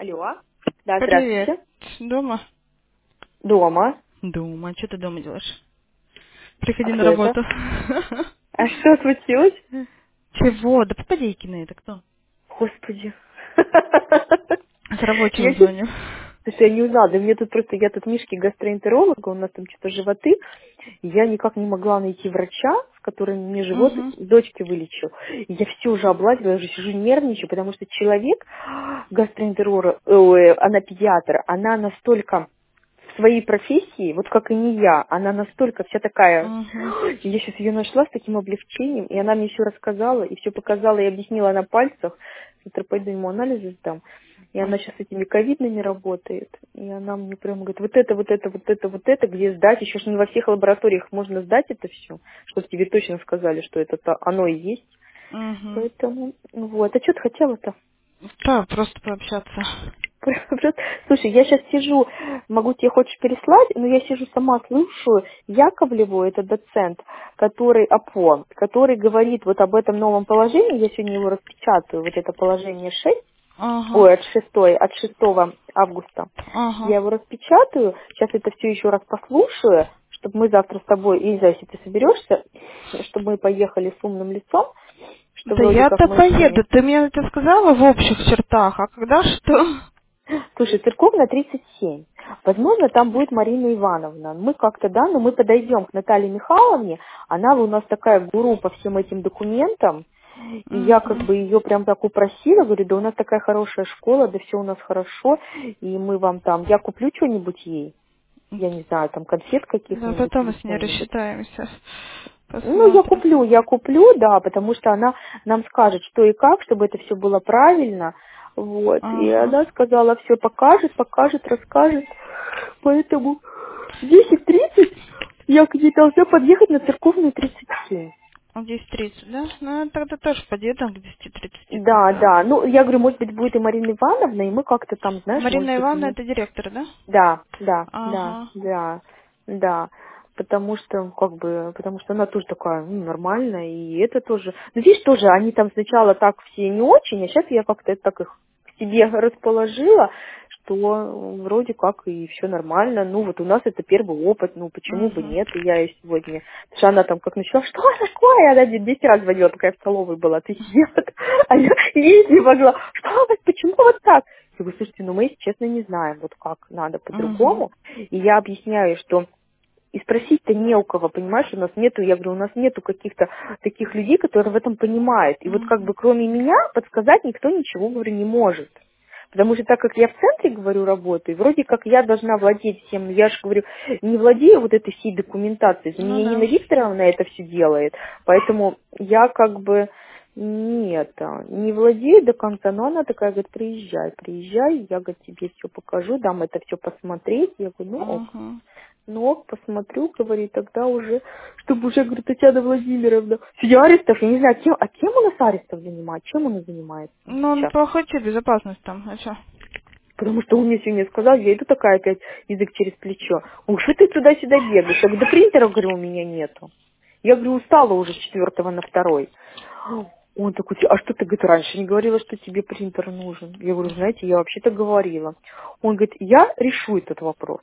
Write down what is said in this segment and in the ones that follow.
Алло. Да, Привет. здравствуйте. Дома? Дома. Дома. Что ты дома делаешь? Приходи А на кто это? работу. А что случилось? Чего? Да попадейкины, это кто? Господи. С рабочего Я сейчас... звоню. Слушай, я не узнала, да мне тут просто, я тут Мишки гастроэнтеролог, у нас там что-то животы, и я никак не могла найти врача, с которым мне живот Угу. дочке вылечил. И я все уже облазила, я уже сижу нервничаю, потому что человек, гастроэнтеролог, она педиатр, она настолько в своей профессии, вот как и не я, она настолько вся такая, Угу. и я сейчас ее нашла с таким облегчением, и она мне все рассказала, и все показала, и объяснила на пальцах, завтра пойду ему анализы сдам, и она сейчас с этими ковидными работает, и она мне прямо говорит, вот это, вот это, вот это, вот это, где сдать, еще ж не во всех лабораториях можно сдать это все, чтобы тебе точно сказали, что это оно и есть, Угу. поэтому, вот, а что ты хотела-то? Да, просто пообщаться. Просто, слушай, я сейчас сижу, могу тебе хочешь переслать, но я сижу сама слушаю Яковлеву, это доцент, который АПО, который говорит вот об этом новом положении, я сегодня его распечатаю, вот это положение 6, Ага. ой, от 6 августа. Ага. Я его распечатаю, сейчас это все еще раз послушаю, чтобы мы завтра с тобой, я не знаю, если ты соберешься, чтобы мы поехали с умным лицом, что Да вроде как я-то мы поеду. сегодня... Ты мне это сказала в общих чертах, а когда что? Слушай, церковная 37. Возможно, там будет Марина Ивановна. Мы как-то, да, но мы подойдем к Наталье Михайловне. Она у нас такая гуру по всем этим документам. И я как Угу. бы ее прям так упросила, говорю, да у нас такая хорошая школа, да все у нас хорошо, и мы вам там, я куплю что-нибудь ей, я не знаю, там конфет Да, каких-нибудь потом мы или с ней что-нибудь. рассчитаемся. Ну, Посмотрим. я куплю, да, потому что она нам скажет, что и как, чтобы это все было правильно. Вот. И Ага. она сказала, все покажет, расскажет. Поэтому в 10:30 я к ней должна подъехать на церковную 37. В 10:30, да? Ну, я тогда тоже подъеду к 10:30 Да, тогда. да. Ну, я говорю, может быть, будет и Марина Ивановна, и мы как-то там, знаешь, может Марина быть, Ивановна мы... это директор, да? Да, да, да, Ага. да, да. Потому что, как бы, потому что она тоже такая, нормальная, и это тоже. Ну, видишь, тоже, они там сначала так все не очень, а сейчас я как-то это так их к себе расположила, что вроде как и все нормально. Ну, вот у нас это первый опыт, ну, почему бы Угу. нет, и я ей сегодня... Потому что она там как начала, что такое? Она 10 раз звонила, такая в столовой была, ты сидела, а я ей не могла. Что у вас, почему вот так? Я говорю, слушайте, ну мы, если честно, не знаем, вот как надо Угу. по-другому. И я объясняю, что и спросить-то не у кого, понимаешь, у нас нету, я говорю, у нас нету каких-то таких людей, которые в этом понимают. И вот как Угу. бы кроме меня подсказать никто ничего, говорю, не может. Потому что так как я в центре, говорю, работаю, вроде как я должна владеть всем, но я же, говорю, не владею вот этой всей документацией. За Ну меня да. Нина Викторовна это все делает, поэтому я как бы нет, не владею до конца, но она такая, говорит, приезжай, я, говорит, тебе все покажу, дам это все посмотреть. Я говорю, ну ок. Угу. Ну, ок, посмотрю, говорит, тогда уже, чтобы уже, говорит, Татьяна Владимировна. Судья Арестов, я не знаю, кем у нас Арестов занимает, чем он занимается Ну, он сейчас? по охоте, безопасность там, а чё? Потому что он мне сегодня сказал, я иду такая опять, язык через плечо. Он, что ты туда-сюда бегаешь? Я говорю, да принтера, говорю, у меня нету. Я говорю, устала уже с 4 на 2. Он такой, а что ты, говорит, раньше не говорила, что тебе принтер нужен? Я говорю, знаете, я вообще-то говорила. Он говорит, я решу этот вопрос.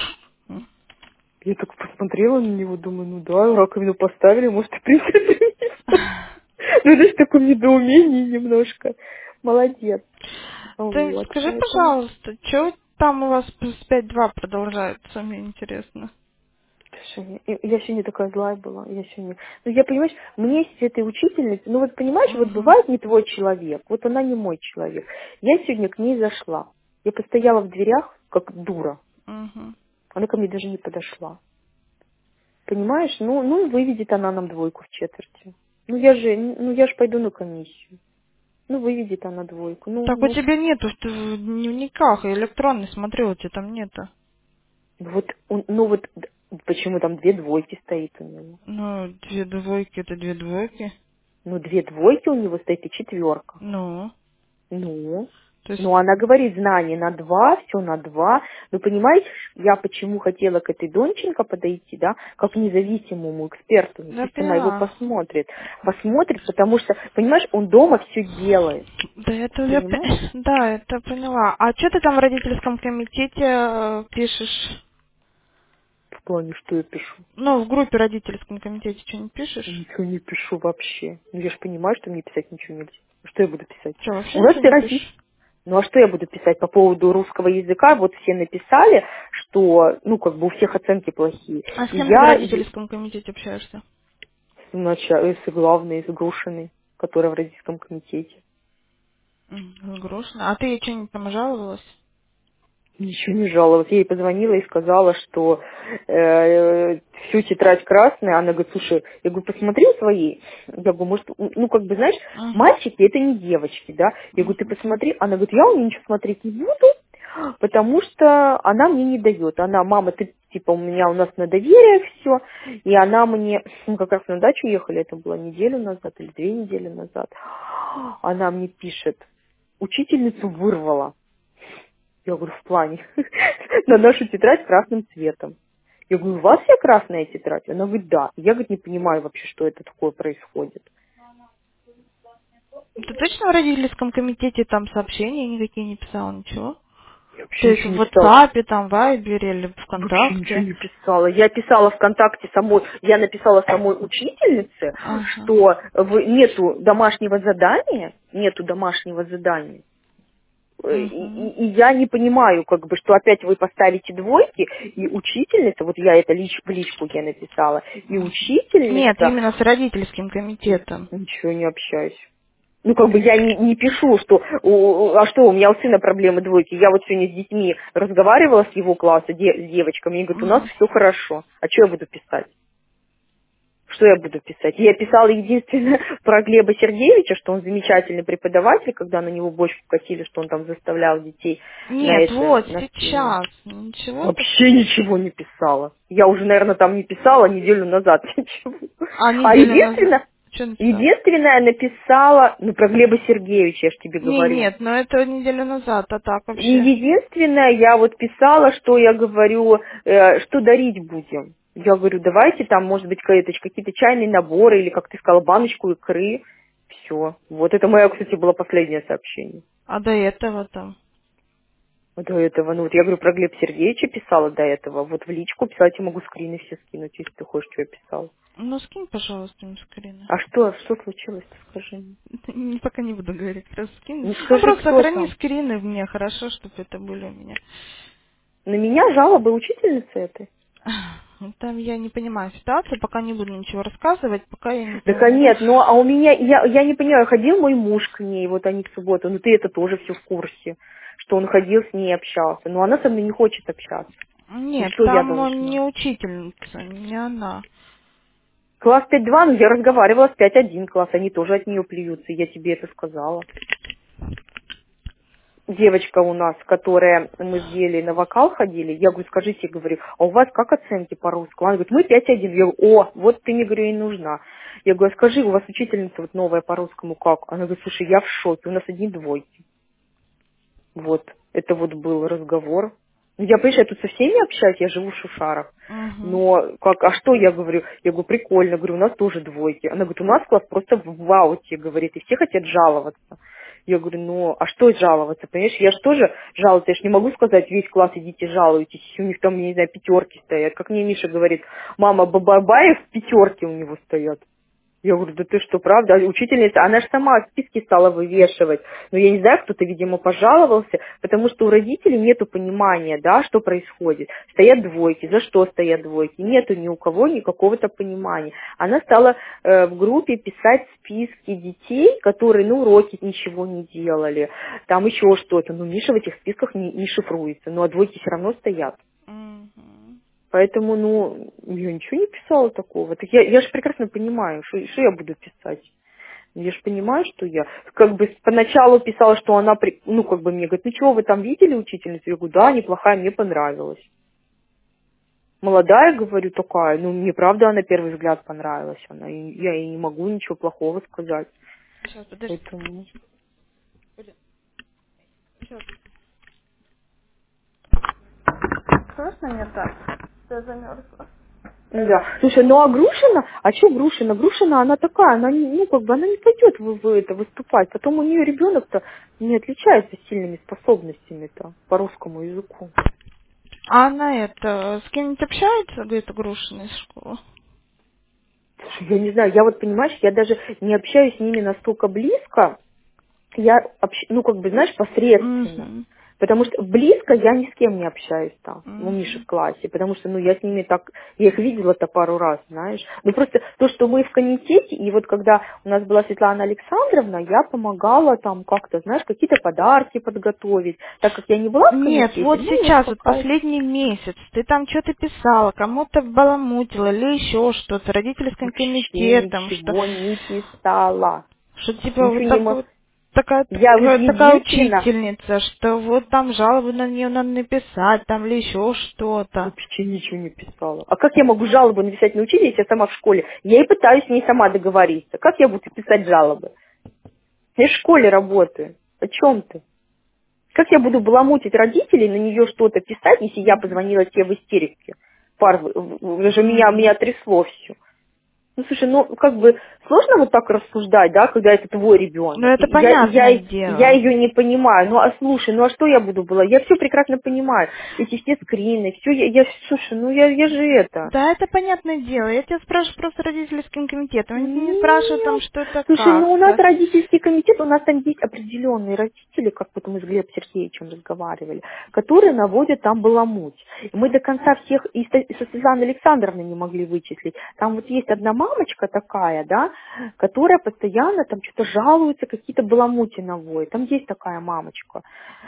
Я так посмотрела на него, думаю, ну да, раковину поставили, может, и принтер принесу. Ну, это ж такое недоумение немножко. Молодец. Ты Вот, скажи, поэтому... пожалуйста, чё там у вас плюс 5-2 продолжается, мне интересно. Слушай, я сегодня такая злая была, я сегодня... Ну, я, понимаешь, мне с этой учительницей, ну, вот, понимаешь, вот Угу. бывает не твой человек, вот она не мой человек. Я сегодня к ней зашла. Я постояла в дверях, как дура. Угу. Она ко мне даже не подошла. Понимаешь, ну, выведет она нам 2 в четверти. Ну, я ж пойду на комиссию. Ну, выведет она 2. Так у тебя нету в дневниках, я электронный смотрю, у тебя там нету. Вот, почему там 2 стоит у него? Ну, 2 двойки, это 2 двойки. Ну, 2 у него стоит и 4. Ну, Ну. То есть, Ну, она говорит, знание на 2, все на 2. Ну, понимаете, я почему хотела к этой Донченко подойти, да, как независимому эксперту. я Пусть она его поняла. посмотрит. Посмотрит, потому что, понимаешь, он дома все делает. Да, это я, Понимаешь? да, это поняла. А что ты там в родительском комитете пишешь? В плане, что я пишу. Ну, в группе родительском комитете что-нибудь пишешь? Ничего не пишу вообще. Ну, я же понимаю, что мне писать ничего нельзя. Что я буду писать? Что, вообще У нас ничего все не российские. пишешь? Ну а что я буду писать по поводу русского языка? Вот все написали, что, ну, как бы у всех оценки плохие. А с И кем ты в я родительском комитете общаешься? с главной, с Грушиной, которая в родительском комитете. Грустно. А ты ей что-нибудь там жаловалась? Ничего не жаловалась. Я ей позвонила и сказала, что всю тетрадь красная. Она говорит, слушай, я говорю, посмотри у своей. Я говорю, может, ну, как бы, знаешь, Угу. мальчики это не девочки, да. Я говорю, ты Угу. посмотри. Она говорит, я у нее ничего смотреть не буду, потому что она мне не дает. Она, мама, ты, типа, у нас на доверие все. И она мне, мы как раз на дачу ехали, это было неделю назад или 2 недели назад. Она мне пишет, учительницу вырвала. Я говорю, в плане, на нашу тетрадь красным цветом. Я говорю, у вас вся красная тетрадь? Она говорит, да. Я, говорит, не понимаю вообще, что это такое происходит. Ты точно в родительском комитете там сообщения никакие не писала, ничего? Я То вообще есть ничего в не писала. WhatsApp, там, в Вайбере или Вообще ничего ВКонтакте? не писала. Я писала ВКонтакте самой, я написала самой учительнице, Ага. что нету домашнего задания, Угу. И я не понимаю, как бы, что опять вы поставите двойки, и учительница, вот я это в личку я написала, и Нет, учительница, именно с родительским комитетом. ничего не общаюсь. Ну, как бы я не пишу, что, а что, у меня у сына проблемы двойки. Я вот сегодня с детьми разговаривала с его класса, с девочками, и говорят, у нас Мгм. все хорошо. А что я буду писать? Что я буду писать? Я писала единственное про Глеба Сергеевича, что он замечательный преподаватель, когда на него бочку катили, что он там заставлял детей на Нет, это, вот на сцене. сейчас. Ничего Вообще такого. ничего не писала. Я уже, наверное, там не писала неделю назад ничего. А А неделю назад? единственное, Что написала? единственное написала, ну, про Глеба Сергеевича, я же тебе Не, говорю. нет, но это неделю назад, а так И вообще. единственное, я вот писала, что я говорю, что дарить будем. Я говорю, давайте там, может быть, какие-то чайные наборы, или, как ты сказала, баночку икры. Все. Вот это мое, кстати, было последнее сообщение. А до этого там? До этого, ну вот я говорю, про Глеба Сергеевича писала до этого. Вот в личку писать я могу скрины все скинуть, если ты хочешь, что я писала. Ну, скинь, пожалуйста, им скрины. А что случилось-то, скажи мне? Пока не буду говорить, просто скинь. Ну Ну, скажи, просто кто сохрани там? скрины мне, хорошо, чтобы это были у меня. На меня жалобы учительницы этой. Там я не понимаю ситуацию, пока не буду ничего рассказывать, пока я не Так а понимаю. нет, ну а у меня, я не понимаю, ходил мой муж к ней, вот они в субботу, ну ты это тоже все в курсе, что он ходил с ней и общался, но она со мной не хочет общаться. И Нет, что я там он не должна? учительница, не она. Класс 5.2, ну я разговаривала с 5.1 класс, они тоже от нее плюются, я тебе это сказала. Девочка у нас, которая мы с Гелей на вокал ходили, я говорю, скажите, говорю, а у вас как оценки по-русскому? Она говорит, мы 5.1. Я говорю, о, вот ты мне, говорю, и нужна. Я говорю, а скажи, у вас учительница вот новая по-русскому как? Она говорит, слушай, я в шоке, у нас одни двойки. Вот, это вот был разговор. Ну, я, понимаешь, я тут со всеми общаюсь, я живу в Шушарах. Угу. Но как, а что я говорю? Я говорю, прикольно, говорю, у нас тоже двойки. Она говорит, у нас класс просто в ауте, говорит, и все хотят жаловаться. Я говорю, ну, а что жаловаться, понимаешь? Я же тоже жалуюсь, я же не могу сказать, весь класс идите жалуйтесь, у них там, не знаю, 5 стоят. Как мне Миша говорит, мама, Бабаев 5 у него стоят. Я говорю, да ты что, правда? А учительница, она же сама списки стала вывешивать. Но я не знаю, кто-то, видимо, пожаловался, потому что у родителей нету понимания, да, что происходит. Стоят двойки, за что стоят двойки? Нету ни у кого никакого-то понимания. Она стала в группе писать списки детей, которые, ну, уроки ничего не делали, там еще что-то. Но Миша в этих списках не шифруется, ну, а двойки все равно стоят. Угу. Поэтому, ну, я ничего не писала такого. Так я же прекрасно понимаю, что я буду писать. Я же понимаю, что я как бы поначалу писала, что она, ну, как бы мне говорит, ну, чего вы там видели учительницу? Я говорю, да, неплохая, мне понравилась. Молодая, говорю, такая, ну, мне правда на первый взгляд понравилась она. И я ей не могу ничего плохого сказать. Сейчас, подожди. Поэтому... Слышно меня так? Я замерзла. Да. Слушай, ну а Грушина, а что Грушина? Грушина, она такая, она, ну, как бы, она не пойдет в это выступать. Потом у нее ребенок-то не отличается сильными способностями-то по русскому языку. А она это, с кем-нибудь общается, говорит, Грушина из школы? Слушай, я не знаю, я вот, понимаешь, я даже не общаюсь с ними настолько близко, я, ну, как бы, знаешь, посредственно. Угу. Потому что близко я ни с кем не общаюсь там, у Миши Угу. в классе, потому что, ну, я с ними так, я их видела-то пару раз, знаешь. Ну, просто то, что мы в комитете, и вот когда у нас была Светлана Александровна, я помогала там как-то, знаешь, какие-то подарки подготовить, так как я не была в Нет, комитете, вот ну, вот сейчас, вот какая-то... последний месяц, ты там что-то писала, кому-то баламутила или еще что-то, родительским Вообще комитетом, ничего не писала. что типа вот Ничего не так могу. вот такая, Я вот такая единственное, учительница, что вот там жалобы на нее надо написать, там или еще что-то. вообще ничего не писала. А как я могу жалобу написать на учителя, если я сама в школе? Я и пытаюсь с ней сама договориться. Как я буду писать жалобы? Я в школе работаю. О чем ты? Как я буду баламутить родителей, на нее что-то писать, если я позвонила тебе в истерике? Уже меня Мгм. трясло все. Ну, слушай, ну, как бы сложно вот так рассуждать, да, когда это твой Ну ребенок. это Я понятное я дело. ее не понимаю. Ну, а слушай, ну, а что я буду была? Я все прекрасно понимаю. Эти все скрины, все, слушай, ну, я же это. Да, это понятное дело. Я тебя спрашиваю просто родительским комитетом. Я тебя не спрашиваю там Нет. что-то Слушай, ну у нас как-то. родительский комитет, у нас там есть определенные родители, как вот мы с Глебом Сергеевичем разговаривали, которые наводят там баламуть. И мы до конца всех и со Светланой Александровной не могли вычислить. Там вот есть одна мамочка такая, да, которая постоянно там что-то жалуется, какие-то баламути наводит. Там есть такая мамочка.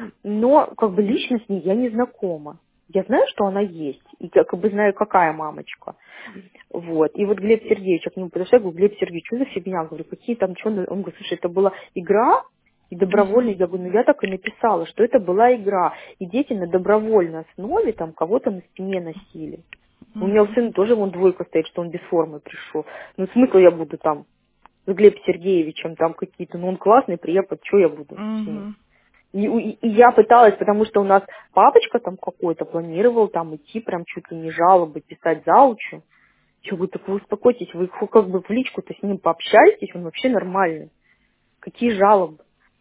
Но как бы лично с ней я не знакома. Я знаю, что она есть, и как бы знаю, какая мамочка. Вот. И вот Глеб Сергеевич, я к нему подошла, я говорю, Глеб Сергеевич, что за фигня? Говорю, какие там, что? Он говорит, слушай, это была игра, и добровольно, Мгм. я говорю, ну я так и написала, что это была игра, и дети на добровольной основе там кого-то на спине носили. У меня у Мгм. сына тоже вон двойка стоит, что он без формы пришел. Ну смысл я буду там с Глебом Сергеевичем там какие-то, ну он классный препод, что я буду с ним? Мгм. И я пыталась, потому что у нас папочка там какой-то планировал там идти прям чуть ли не жалобы писать заучу. Я говорю, так вы успокойтесь, вы как бы в личку-то с ним пообщаетесь, он вообще нормальный. Какие жалобы?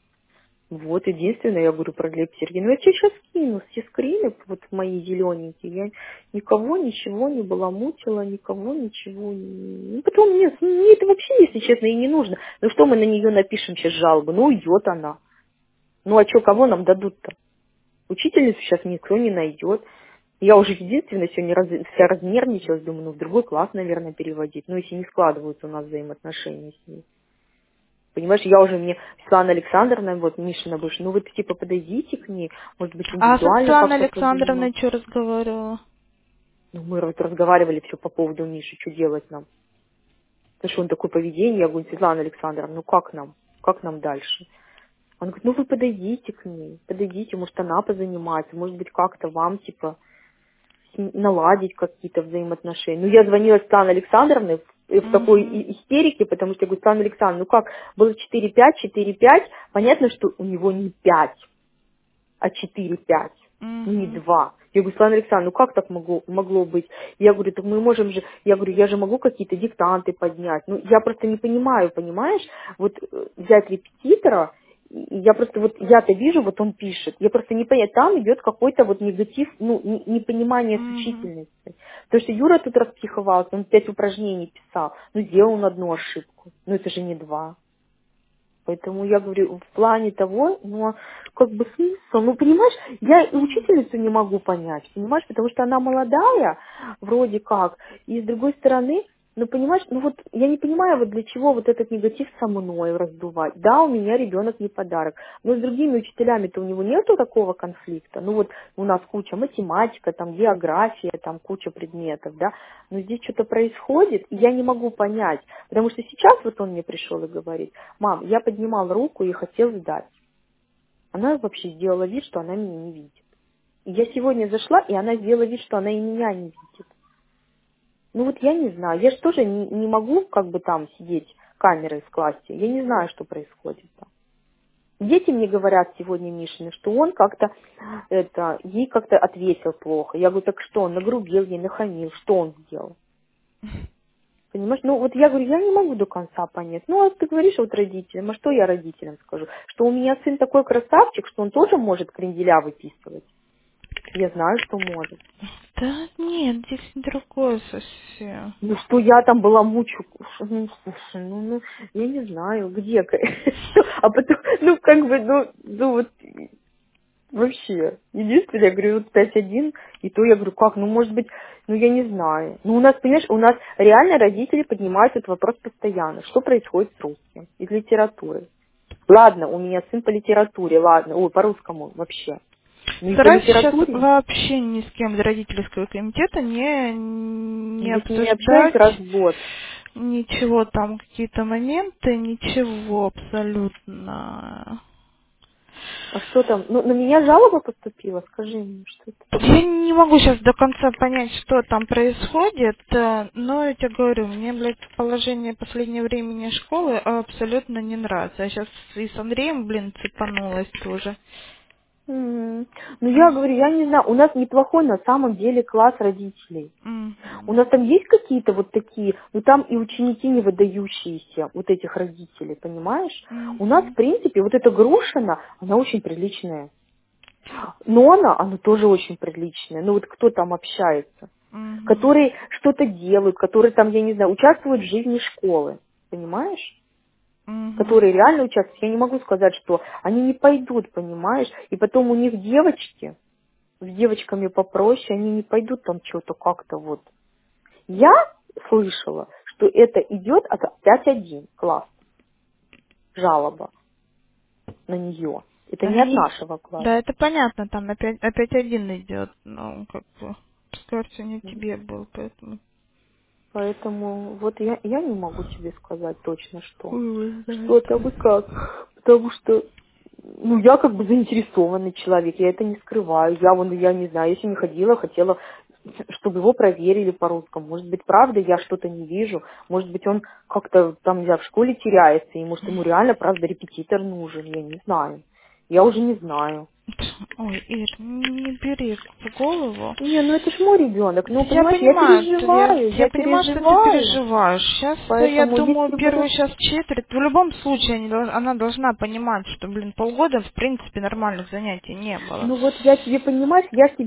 Вот, единственное, я говорю про Глеба Сергеевича. Ну, я тебе сейчас скину все скрины, вот мои зелененькие. Я никого ничего не баламутила, никого ничего не... Ну, потом мне это вообще, если честно, и не нужно. Ну, что мы на нее напишем сейчас жалобы? Ну, уйдет она. Ну, а что, кого нам дадут-то? Учительницу сейчас никто не найдет. Я уже единственная сегодня вся разнервничалась, думаю, ну в другой класс, наверное, переводить. Ну, если не складываются у нас взаимоотношения с ней. Понимаешь, я уже мне, Светлана Александровна, вот Мишина бывшая, ну вы типа подойдите к ней, может быть, А со индивидуально Светланой как-то Александровной позаниматься. что разговаривала? Ну, мы вот разговаривали все по поводу Миши, что делать нам. Потому что он такое поведение, я говорю, Светлана Александровна, ну как нам? Как нам дальше? Он говорит, ну вы подойдите к ней, подойдите, может она позанимается, может быть как-то вам типа наладить какие-то взаимоотношения. Ну, я звонила Светлане Александровне в такой Угу. истерике, потому что я говорю, Светлана Александровна, ну как, было 4-5, понятно, что у него не 5, а 4-5, не Угу. 2. Я говорю, Светлана Александровна, ну как так могло быть? Я говорю, так мы можем же, я говорю, я же могу какие-то диктанты поднять. Ну, я просто не понимаю, понимаешь, вот взять репетитора, и я просто вот, я-то вижу, вот он пишет, я просто не понимаю, там идет какой-то вот негатив, ну, непонимание с Угу. учительницей. Потому что Юра тут распсиховался, он 5 упражнений писал, ну, сделал он одну ошибку, ну, это же не 2. Поэтому я говорю, в плане того, ну, как бы смысл, ну, понимаешь, я и учительницу не могу понять, понимаешь, потому что она молодая, вроде как, и с другой стороны, ну, понимаешь, ну, вот я не понимаю, вот для чего вот этот негатив со мной раздувать. Да, у меня ребенок не подарок, но с другими учителями-то у него нету такого конфликта. Ну, вот у нас куча математика, там, география, там, куча предметов, да, но здесь что-то происходит, и я не могу понять, потому что сейчас вот он мне пришел и говорит, мам, я поднимал руку и хотел сдать. Она вообще сделала вид, что она меня не видит. И я сегодня зашла, и она сделала вид, что она и меня не видит. Ну вот я не знаю, я же тоже не могу как бы там сидеть камерой в классе. Я не знаю, что происходит там. Дети мне говорят сегодня, Мишины, что он как-то, ей как-то ответил плохо. Я говорю, так что, он нагрубил ей, нахамил, что он сделал? Понимаешь? Ну, вот я говорю, я не могу до конца понять. Ну, а ты говоришь вот родителям, а что я родителям скажу? Что у меня сын такой красавчик, что он тоже может кренделя выписывать. Я знаю, что может. Да нет, здесь другое совсем. Ну, что я там была мучу. Ну, слушай, я не знаю, где. А потом, ну, как бы, ну вот, вообще. Единственное, я говорю, вот 5-1, и то я говорю, как, ну, может быть, ну, я не знаю. Ну, у нас, понимаешь, у нас реально родители поднимают этот вопрос постоянно. Что происходит с русским из литературы? Ладно, у меня сын по литературе, ладно, ой, по русскому вообще. Ну, и по Стараюсь сейчас литературе вообще ни с кем из родительского комитета не вы с ними общаетесь, обсуждать развод. ничего там, какие-то моменты, ничего абсолютно. А что там? Ну, на меня жалоба поступила, скажи мне, что это Я такое? не могу сейчас до конца понять, что там происходит, но я тебе говорю, мне, блядь, положение последнего времени школы абсолютно не нравится. Я сейчас и с Андреем, блин, цепанулась тоже. Ну, я говорю, я не знаю, у нас неплохой на самом деле класс родителей. У Мгм. нас там есть какие-то вот такие, ну там и ученики не выдающиеся, вот этих родителей, понимаешь? У нас, в Мгм. принципе, вот эта Грушина, она очень приличная. Нона, она тоже очень приличная. Ну вот кто там общается? Мгм. Которые что-то делают, которые там, я не знаю, участвуют в жизни школы, понимаешь? Мгм. Которые реально участвуют. Я не могу сказать, что они не пойдут, понимаешь? И потом у них девочки, с девочками попроще, они не пойдут там что-то как-то вот. Я слышала, что это идет от 5-1 класс, жалоба на нее. Это не от нашего класса. Да, это понятно, там опять один идет, ну, как бы, скажется, не тебе был, поэтому Поэтому вот я не могу тебе сказать точно, что. хуй его знает. Что там и как. Потому что ну, я как бы заинтересованный человек, я это не скрываю. Я не знаю, если не ходила, хотела, чтобы его проверили по-русскому. Может быть, правда, я что-то не вижу. Может быть, он как-то там, не знаю, в школе теряется, и может, ему реально, правда, репетитор нужен. Я не знаю. Я уже не знаю. Ой, Ир, не бери в голову. Не, ну это ж мой ребенок. Ну, Я понимаешь, я понимаю, переживаю, я я понимаю, что ты переживаю. переживаешь. Сейчас, я Поэтому, думаю, если первую будут. сейчас четверть, в любом случае она должна понимать, что, блин, полгода, в принципе, нормальных занятий не было. Ну вот я тебе, понимаешь,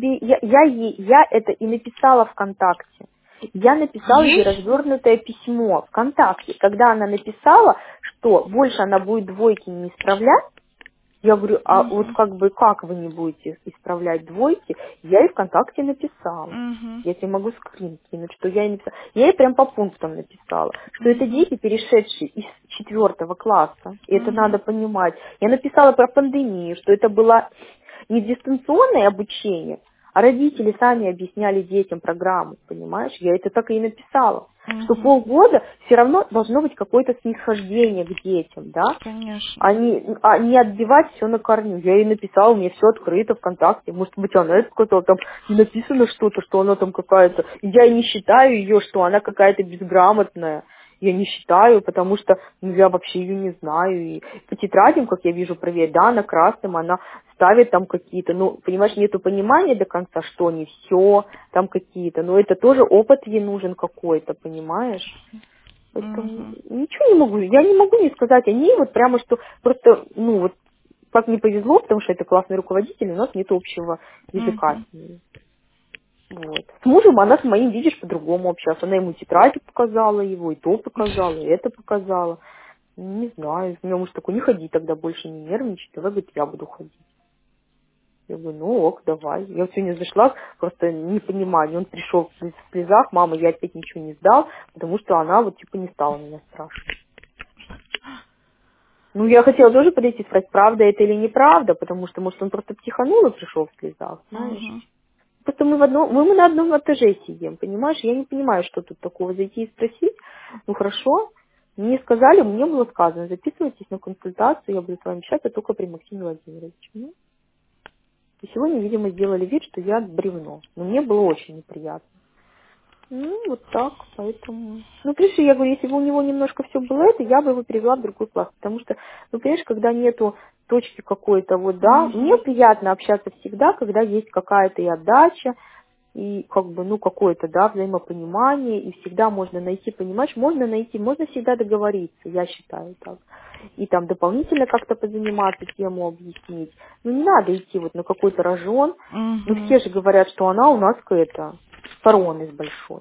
я это и написала ВКонтакте. Я написала ей Есть? развернутое письмо ВКонтакте, когда она написала, что больше она будет двойки не исправлять. Я говорю, а вот Угу. как бы как вы не будете исправлять двойки? Я ей ВКонтакте написала. Угу. Я тебе могу скрин кинуть, что я ей написала. Я ей прям по пунктам написала, что это Угу. дети, перешедшие из 4 класса. И это Угу. надо понимать. Я написала про пандемию, что это было не дистанционное обучение, а родители сами объясняли детям программу, понимаешь? Я это так и написала. Что Угу. полгода все равно должно быть какое-то снисхождение к детям, да? Конечно. А не отбивать все на корню. Я ей написала, у меня все открыто ВКонтакте. Может быть, она это сказала, там не написано что-то, что она там какая-то. И я и не считаю ее, что она какая-то безграмотная. Я не считаю, потому что ну, я вообще ее не знаю. И по тетрадям, как я вижу, проверять, да, она красным, она ставит там какие-то, ну, понимаешь, нету понимания до конца, что не все, там какие-то. Но это тоже опыт ей нужен какой-то, понимаешь? Поэтому Угу. ничего не могу. Я не могу не сказать о ней вот прямо, что просто, ну вот, как не повезло, потому что это классный руководитель, у нас нет общего языка Угу. с ней. Вот. С мужем она с моим, видишь, по-другому общалась. Она ему тетради показала его, и то показала, и это показала. Не знаю, у меня муж такой, не ходи тогда больше, не нервничай, давай, говорит, я буду ходить. Я говорю, ну ок, давай. Я вот сегодня зашла, просто непонимание. Он пришел в слезах, мама, я опять ничего не сдал, потому что она вот типа не стала меня спрашивать. Ну, я хотела тоже подойти и спросить, правда это или неправда, потому что, может, он просто психанул и пришел в слезах, знаешь. Угу. Просто мы на одном этаже сидим, понимаешь? Я не понимаю, что тут такого, зайти и спросить. Ну, хорошо. Мне сказали, мне было сказано, записывайтесь на консультацию, я буду с вами общаться только при Максиме Владимировиче. Ну, и сегодня, видимо, сделали вид, что я бревно. Но мне было очень неприятно. Ну, вот так, поэтому... Ну, плюс, я говорю, если бы у него немножко все было это, я бы его перевела в другой класс. Потому что, ну, понимаешь, когда нету точки какой-то, вот, да. Мне Мгм. приятно общаться всегда, когда есть какая-то и отдача, и как бы, ну, какое-то, да, взаимопонимание, и всегда можно найти, понимаешь, можно всегда договориться, я считаю так. И там дополнительно как-то позаниматься, тему объяснить. Ну, не надо идти вот на какой-то рожон. Ну, Мгм. все же говорят, что она у нас это, с короной с большой.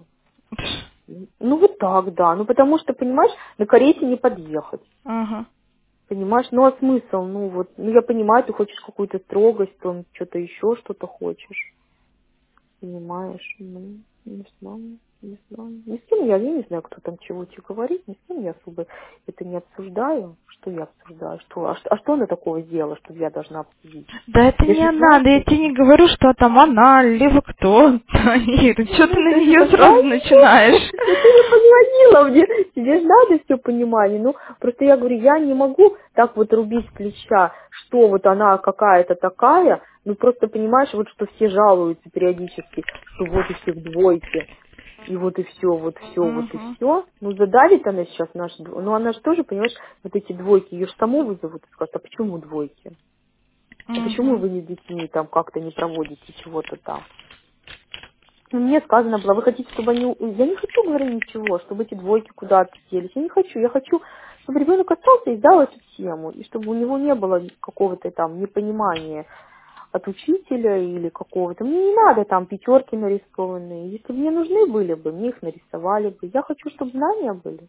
Ну, вот так, да. Ну, потому что, понимаешь, на карете не подъехать. Ага. Понимаешь, ну, а смысл? Ну, вот, ну, я понимаю, ты хочешь какую-то строгость, там, что-то еще, что-то хочешь. Понимаешь, ну, не знаю, не знаю. Ни с кем я не знаю, кто там чего тебе говорит, ни с кем я особо это не обсуждаю. Что я обсуждаю? Что она такого сделала, чтобы я должна обсудить? Да это Я же не не она, знаю, да я кто тебе там. не говорю, что там она, либо кто. Ира, что ты Ну, на ты же нее сразу понимаешь, начинаешь? ну ты же позвонила мне, тебе же надо все понимание. Ну, просто я говорю, я не могу так вот рубить с плеча, что вот она какая-то такая, ну просто понимаешь, вот что все жалуются периодически, что вот у всех двойки, и вот и все, вот все, вот и Мгм. все. Ну, задавит она сейчас ну она же тоже, понимаешь, вот эти двойки, ее же саму вызовут и скажут, а почему двойки? А почему Мгм. вы не с детьми там как-то не проводите чего-то там? Ну, мне сказано было, вы хотите, чтобы они... Я не хочу, говорю, ничего, чтобы эти двойки куда-то делись. Я не хочу. Я хочу, чтобы ребенок остался и сдал эту тему. И чтобы у него не было какого-то там непонимания от учителя или какого-то. Мне не надо там пятерки нарисованные. Если бы мне нужны были бы, мне их нарисовали бы. Я хочу, чтобы знания были.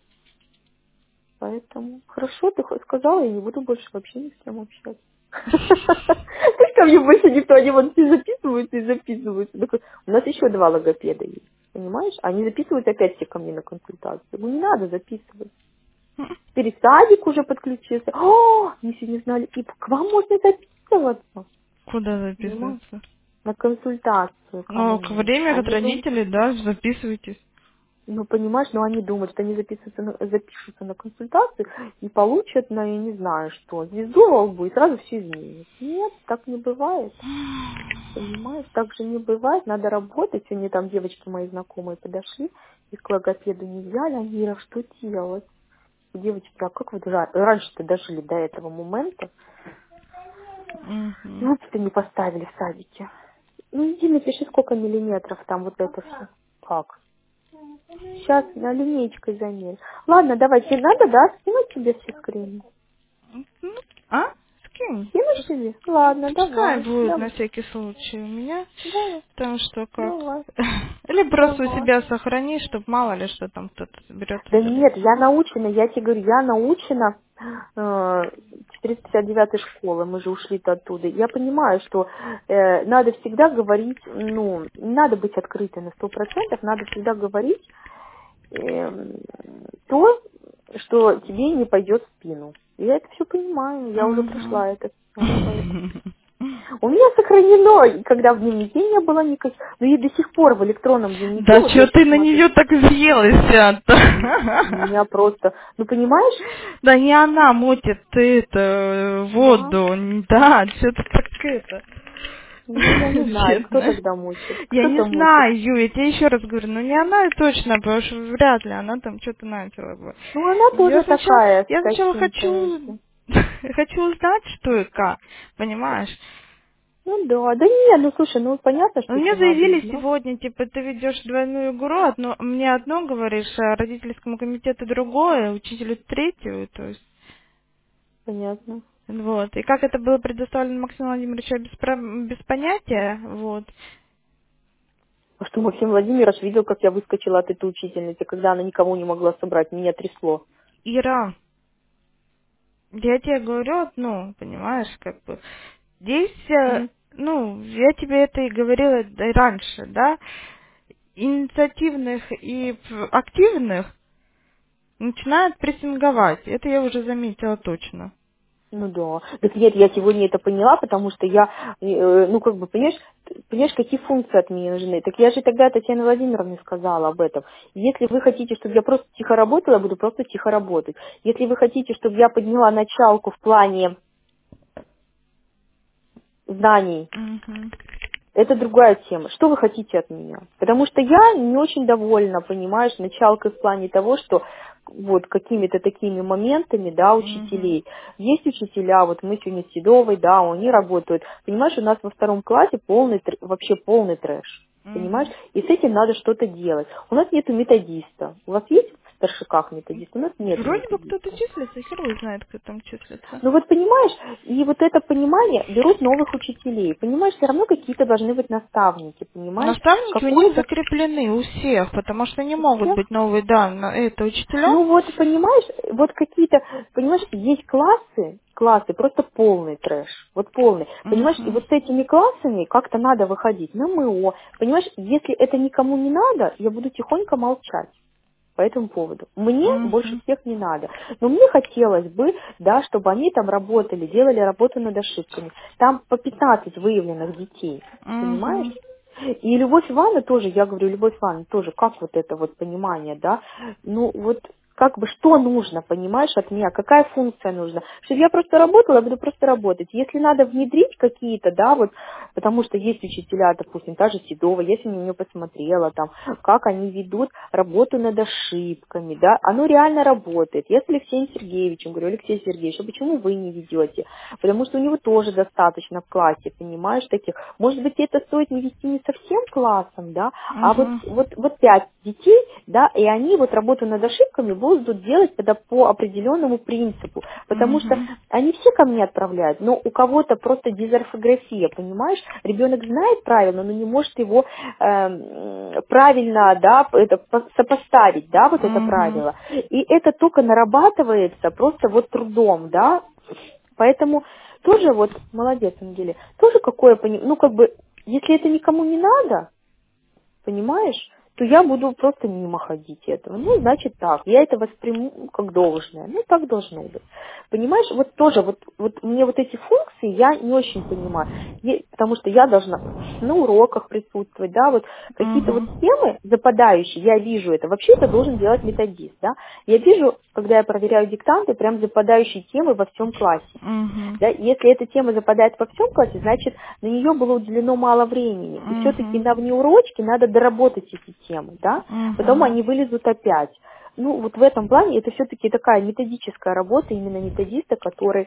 Поэтому хорошо, ты хоть сказала, я не буду больше вообще ни с кем общаться. Пусть ко мне больше никто, они вот все записываются и записываются. Так у нас еще 2 логопеда есть, понимаешь? Они записывают опять все ко мне на консультацию. Ну не надо записывать. Теперь и садик уже подключился. О, мы еще не знали. И к вам можно записываться, Куда понимаешь? записываться? На консультацию ко Ну, к мне. время от Они думают, родителей, да, записывайтесь. ну, понимаешь, но они думают, что они запишутся на консультацию и получат на, я не знаю что, звезду во лбу, и сразу все изменится. Нет, так не бывает. Понимаешь, так же не бывает, надо работать. Сегодня там девочки мои знакомые подошли и к логопеду не взяли, они говорят, что делать? Девочки, а как вы раньше-то дожили до этого момента? Мгм. Вот-то не поставили в садике. Ну иди напиши, сколько миллиметров там вот это все. Как? Сейчас на линеечкой замерь. Ладно, давай, тебе надо, да? Скинуть тебе все скрины? Ну, а? Скинь. Скинуть тебе? Ладно, Пускай давай. будет на Давай, всякий случай у меня. давай, Там что как. давай. Или просто у Давай. себя сохрани, чтобы мало ли что там кто-то берет Да удалит. нет, я научена, я тебе говорю, я научена 459-й школы, мы же ушли-то оттуда. Я понимаю, что надо всегда говорить, ну, не надо быть открытой на 100%, надо всегда говорить то, что тебе не пойдет в спину. Я это все понимаю, я уже Мгм. прошла это всё, поэтому. У меня сохранено, когда в дневнике не было никаких, но и до сих пор в электронном дневнике, Да вот я что сейчас ты на смотрю, нее так въелась-то? у меня просто, ну понимаешь, Да не она мутит это да, воду. Да, что-то так это. ну я не знаю, кто Бедная. тогда мучит, Я не кто-то мучит. знаю, Ю, я тебе еще раз говорю, ну не она точно, потому что вряд ли она там что-то начала бы. Ну она тоже такая, с Я сначала косинкой хочу, этим. хочу узнать, что и как, понимаешь? Ну да, да не, ну слушай, ну понятно, У что меня тебе надо заявили узнать. сегодня, типа, ты ведешь двойную игру, мне одно говоришь, а родительскому комитету другое, учителю третью, то есть, Понятно. вот. И как это было предоставлено Максиму Владимировичу без понятия, вот. А что Максим Владимирович видел, как я выскочила от этой учительницы, когда она никого не могла собрать, меня трясло. Ира, я тебе говорю, ну, понимаешь, как бы, здесь, М. ну, я тебе это и говорила и раньше, да, инициативных и активных начинают прессинговать, это я уже заметила точно. Ну да. Так нет, я сегодня это поняла, потому что я, ну как бы, понимаешь, какие функции от меня нужны. Так я же тогда Татьяне Владимировне сказала об этом. Если вы хотите, чтобы я просто тихо работала, я буду просто тихо работать. Если вы хотите, чтобы я подняла началку в плане знаний, Мгм. Это другая тема. Что вы хотите от меня? Потому что я не очень довольна, понимаешь, началкой в плане того, что вот какими-то такими моментами, да, Мгм. учителей. Есть учителя, вот мы сегодня с Седовой, да, они работают. Понимаешь, у нас во втором классе вообще полный трэш. Понимаешь? Мгм. И с этим надо что-то делать. У нас нету методиста. У вас есть в старшиках методист? У нас нету Вроде бы кто-то методиста. числится, хер его знает, кто там числится. Ну вот понимаешь, и вот это понимание берут новых учителей. Понимаешь, все равно какие-то должны быть наставники, понимаешь? Наставники у них Какой-то закреплены у всех, потому что не у могут всех. быть новые, да, это учителя. Ну вот, понимаешь, вот какие-то, понимаешь, есть классы, просто полный трэш, вот полный. Понимаешь, и Мгм. вот с этими классами как-то надо выходить на МО. Понимаешь, если это никому не надо, я буду тихонько молчать по этому поводу. Мне больше Мгм. всех не надо. Но мне хотелось бы, да, чтобы они там работали, делали работу над ошибками. Там по 15 выявленных детей, понимаешь? Мгм. И Любовь Ивановна тоже, я говорю, Любовь Ивановна тоже, как вот это вот понимание, да? Ну вот как бы что нужно, понимаешь, от меня, какая функция нужна. Чтобы я просто работала, я буду просто работать. Если надо внедрить какие-то, да, вот, потому что есть учителя, допустим, та же Седова, я сегодня на нее посмотрела, там, как они ведут работу над ошибками, да, оно реально работает. Я с Алексеем Сергеевичем говорю, Алексей Сергеевич, а почему вы не ведете? Потому что у него тоже достаточно в классе, понимаешь, таких. Может быть, это стоит не вести не совсем классом, да, а вот, Мгм. вот, вот 5 детей, да, и они вот работу над ошибками будут делать тогда по определенному принципу, потому что Мгм. они все ко мне отправляют, но у кого-то просто дизорфография, понимаешь, ребенок знает правильно, но не может его правильно, да, это сопоставить, да, вот это Мгм. правило, и это только нарабатывается просто вот трудом, да, поэтому тоже вот молодец, на самом деле, тоже какое, ну как бы, если это никому не надо, понимаешь, то я буду просто мимо ходить этого. Ну, значит так, я это восприму как должное. Ну, так должно быть. Понимаешь, вот тоже, вот мне вот эти функции я не очень понимаю. Потому что я должна на уроках присутствовать, да, вот какие-то вот Мгм. темы западающие, я вижу это. Вообще это должен делать методист, да. Я вижу, когда я проверяю диктанты, прям западающие темы во всем классе. Мгм. Да, если эта тема западает во всем классе, значит, на нее было уделено мало времени. И все-таки Мгм. на внеурочке надо доработать эти темы, да, потом Мгм. они вылезут опять. Ну, вот в этом плане это все-таки такая методическая работа именно методиста, который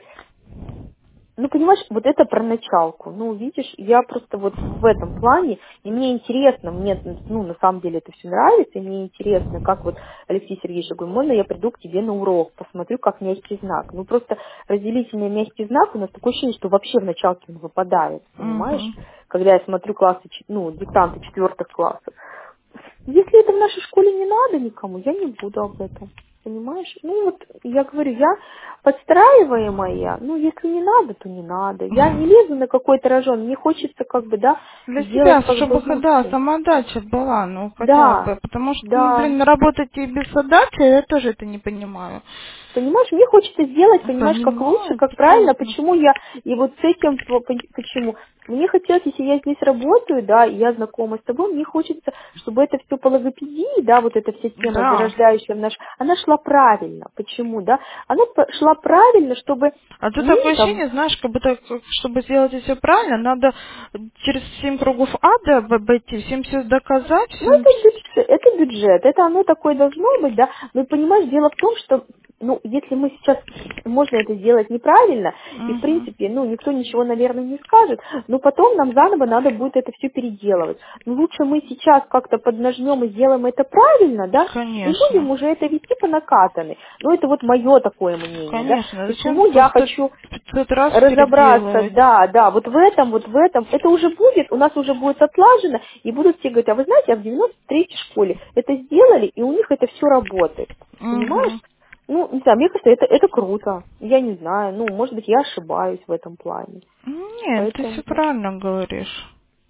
ну, понимаешь, вот это про началку. Ну, видишь, я просто вот в этом плане, и мне интересно, мне, ну, на самом деле это все нравится, и мне интересно, как вот Алексей Сергеевич, я говорю, можно я приду к тебе на урок, посмотрю, как мягкий знак. Ну, просто разделительный мягкий знак, у нас такое ощущение, что вообще в началке он выпадает, понимаешь? Мгм. Когда я смотрю классы, ну, диктанты 4 классов. Если это в нашей школе не надо никому, я не буду об этом. Понимаешь? Ну вот, я говорю, я подстраиваемая, ну если не надо, то не надо. Я не лезу на какой-то рожон, мне хочется как бы, да, Для сделать себя, как бы чтобы, да, лучше. самоотдача была, ну, хотя Да, бы. Потому что, ну, да. блин, работать и без отдачи, я тоже это не понимаю. Понимаешь, мне хочется сделать, понимаешь, как лучше, Понимаю, как правильно, прекрасно. почему я, и вот с этим, почему. Мне хотелось, если я здесь работаю, да, и я знакома с тобой, мне хочется, чтобы это все по логопедии, да, вот эта вся тема Да. зарождающая в наш, она шла правильно. Почему, да? Она шла правильно, чтобы А тут мы такое там. ощущение, знаешь, как будто, чтобы сделать все правильно, надо через 7 кругов ада обойти, всем все доказать, Ну, всем... это бюджет, это оно такое должно быть, да. Но понимаешь, дело в том, что, ну, если мы сейчас, можно это сделать неправильно, и в Мгм. принципе, ну, никто ничего, наверное, не скажет, но потом нам заново надо будет это все переделывать. Но лучше мы сейчас как-то поднажмем и сделаем это правильно, да, и Конечно. будем уже это вести по накатанной. Ну, это вот мое такое мнение, да. Конечно. Зачем Почему я 100 хочу 500 раз разобраться, переделывать? да, да, вот в этом, это уже будет, у нас уже будет отлажено, и будут все говорить, а вы знаете, а в 93-й школе это сделали, и у них это все работает, понимаешь? Угу. Ну, не знаю, мне кажется, это круто, я не знаю, ну, может быть, я ошибаюсь в этом плане, Нет, ты поэтому, все правильно говоришь.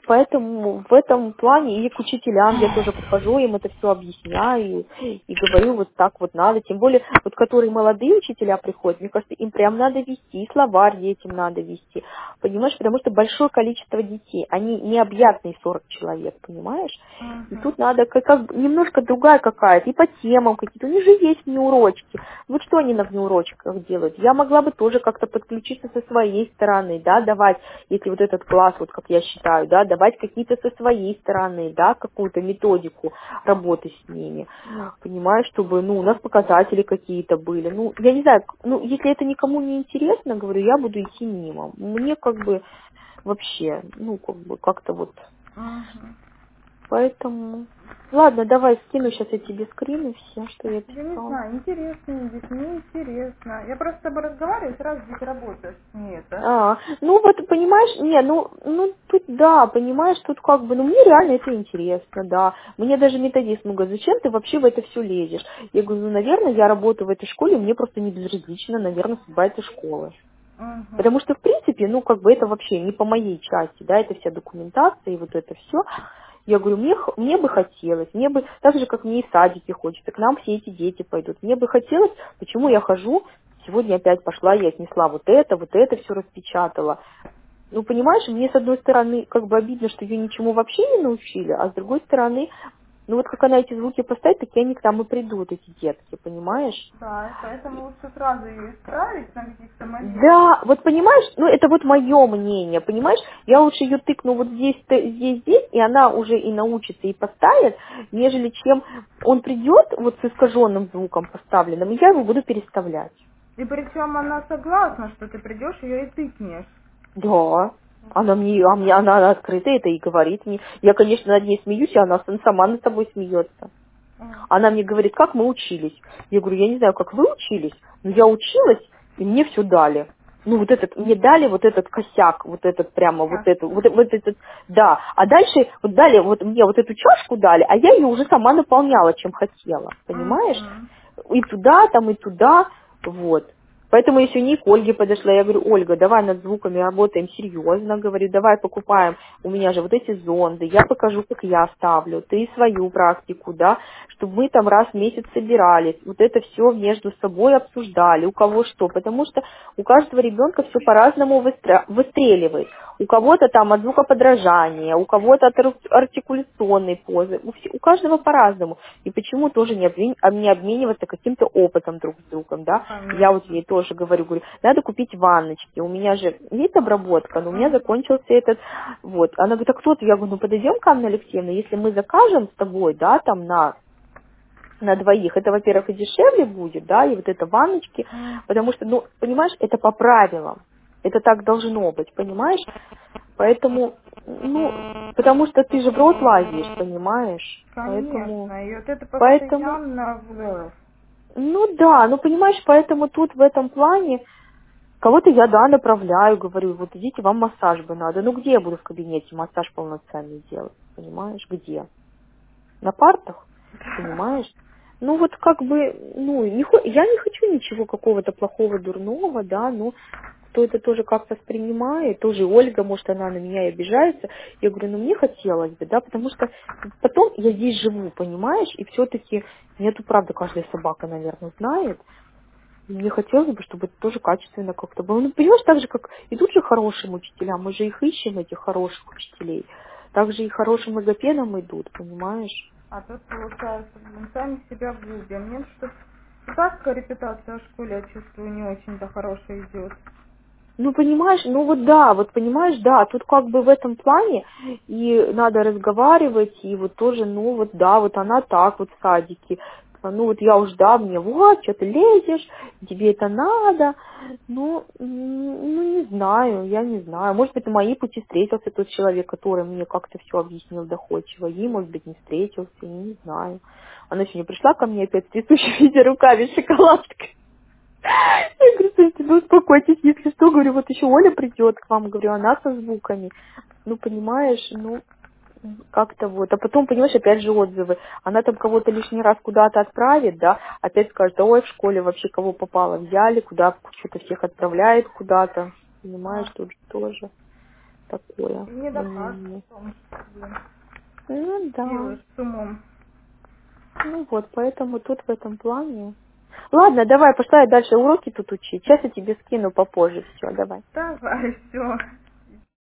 поэтому в этом плане и к учителям я тоже подхожу, им это все объясняю и говорю, вот так вот надо. Тем более, вот которые молодые учителя приходят, мне кажется, им прям надо вести, и словарь детям надо вести. Понимаешь, потому что большое количество детей, они необъятные 40 человек, понимаешь? И Мгм. тут надо как немножко другая какая-то, и по темам какие-то. У них же есть внеурочки. Вот что они на внеурочках делают? Я могла бы тоже как-то подключиться со своей стороны, да, давать, если вот этот класс, вот как я считаю, да, давать какие-то со своей стороны, да, какую-то методику работы с ними. Понимаешь, чтобы, ну, у нас показатели какие-то были. Ну, я не знаю, ну, если это никому не интересно, говорю, я буду идти мимо. Мне как бы вообще, ну, как бы как-то вот. Мгм. Поэтому, ладно, давай скину сейчас я тебе скрины все, что я Я не писала. знаю, интересно здесь, неинтересно. Я просто с тобой разговариваю, сразу здесь работаешь, не это. Ну вот, понимаешь, не, ну тут да, понимаешь, тут как бы, ну мне реально это интересно, да. Мне даже методист говорит, зачем ты вообще в это все лезешь? Я говорю, ну, наверное, я работаю в этой школе, мне просто не безразлично, наверное, судьба этой школы. Угу. Потому что, в принципе, ну, как бы это вообще не по моей части, да, это вся документация и вот это все. Я говорю, мне бы хотелось, мне бы, так же, как мне и в садике хочется, к нам все эти дети пойдут. Мне бы хотелось, почему я хожу, сегодня опять пошла, я отнесла вот это все распечатала. Ну, понимаешь, мне с одной стороны как бы обидно, что ее ничему вообще не научили, а с другой стороны, ну вот как она эти звуки поставит, так они к нам и придут, эти детки, понимаешь? Да, и поэтому лучше сразу ее исправить на каких-то моментах. Да, вот понимаешь, ну это вот мое мнение, понимаешь, я лучше ее тыкну вот здесь, здесь, и она уже и научится, и поставит, нежели чем он придет вот с искаженным звуком поставленным, и я его буду переставлять. И причем она согласна, что ты придешь ее и тыкнешь. Да, она открыта это и говорит мне. Я, конечно, над ней смеюсь, и она сама над собой смеется. Она мне говорит, как мы учились. Я говорю, я не знаю, как вы учились, но я училась, и мне все дали. Ну, вот этот, мне дали вот этот косяк, вот этот прямо, вот этот, да. А дальше, вот дали, вот мне вот эту чашку дали, а я ее уже сама наполняла, чем хотела, понимаешь? Угу. И туда, там, и туда, вот. Поэтому я сегодня к Ольге подошла, я говорю, Ольга, давай над звуками работаем серьезно, говорю, давай покупаем, у меня же вот эти зонды, я покажу, как я ставлю, ты свою практику, да, чтобы мы там раз в месяц собирались, вот это все между собой обсуждали, у кого что, потому что у каждого ребенка все по-разному выстреливает. У кого-то там от звукоподражания, у кого-то от артикуляционной позы, у каждого по-разному. И почему тоже не обмениваться каким-то опытом друг с другом, да? Я вот ей тоже говорю, надо купить ванночки, у меня же есть обработка, но у меня закончился этот, вот. Она говорит, а кто ты? Я говорю, ну подойдем к Анне Алексеевне, если мы закажем с тобой, да, там на двоих, это, во-первых, и дешевле будет, да, и вот это ванночки, потому что, ну, понимаешь, это по правилам, это так должно быть, понимаешь, поэтому, ну, потому что ты же в рот лазишь, понимаешь, поэтому, Конечно, и вот это поэтому, постоянно в... ну да, ну понимаешь, поэтому тут в этом плане кого-то я, да, направляю, говорю, вот идите, вам массаж бы надо, ну где я буду в кабинете массаж полноценный делать, понимаешь, где? На партах, понимаешь? Ну вот как бы, ну, я не хочу ничего какого-то плохого, дурного, да, но кто это тоже как-то воспринимает, тоже Ольга, может, она на меня и обижается. Я говорю, ну мне хотелось бы, да, потому что потом я здесь живу, понимаешь, и все-таки, нету, правда, каждая собака, наверное, знает, и мне хотелось бы, чтобы это тоже качественно как-то было. Ну, понимаешь, так же, как и тут же хорошим учителям, мы же их ищем, этих хороших учителей, так же и хорошим логопедам идут, понимаешь? А тут получается, мы сами себя губим. Мне что-то так репутация в школе, я чувствую, не очень-то хорошая идет. Ну, понимаешь, ну вот да, вот понимаешь, да, тут как бы в этом плане и надо разговаривать, и вот тоже, ну вот да, вот она так вот в садике, ну вот я уж, да, мне вот, что ты лезешь, тебе это надо, ну не знаю, я не знаю, может быть, на мои пути встретился тот человек, который мне как-то все объяснил доходчиво, ей, может быть, не встретился, я не знаю. Она сегодня пришла ко мне опять с трясущимися руками с шоколадкой. Я говорю, слушайте, ну успокойтесь, если что, говорю, вот еще Оля придет к вам, говорю, она со звуками. Ну, понимаешь, ну, как-то вот. А потом, понимаешь, опять же отзывы. Она там кого-то лишний раз куда-то отправит, да, опять скажет, ой, в школе вообще кого попало взяли, куда что-то всех отправляет куда-то. Понимаешь, тут же тоже. такое. И не докажешь потом, блин. Ну да. Делаешь с умом. Ну вот, поэтому тут в этом плане. Ладно, давай, пошла я дальше уроки тут учить. Сейчас я тебе скину попозже все, давай. Давай, все.